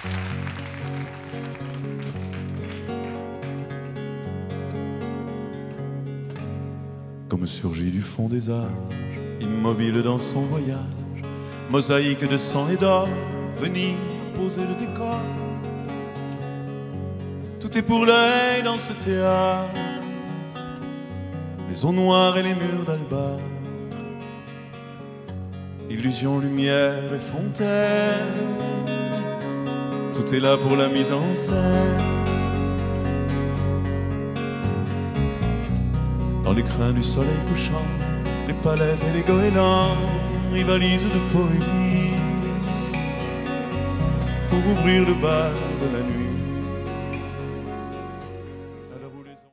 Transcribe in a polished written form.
Comme surgit du fond des âges, immobile dans son voyage, mosaïque de sang et d'or, Venise a posé le décor. Tout est pour l'œil dans ce théâtre, les eaux noires et les murs d'albâtre, illusion, lumière et fontaine, tout est là pour la mise en scène. Dans l'écrin du soleil couchant, les palais et les goélands rivalisent de poésie pour ouvrir le bal de la nuit.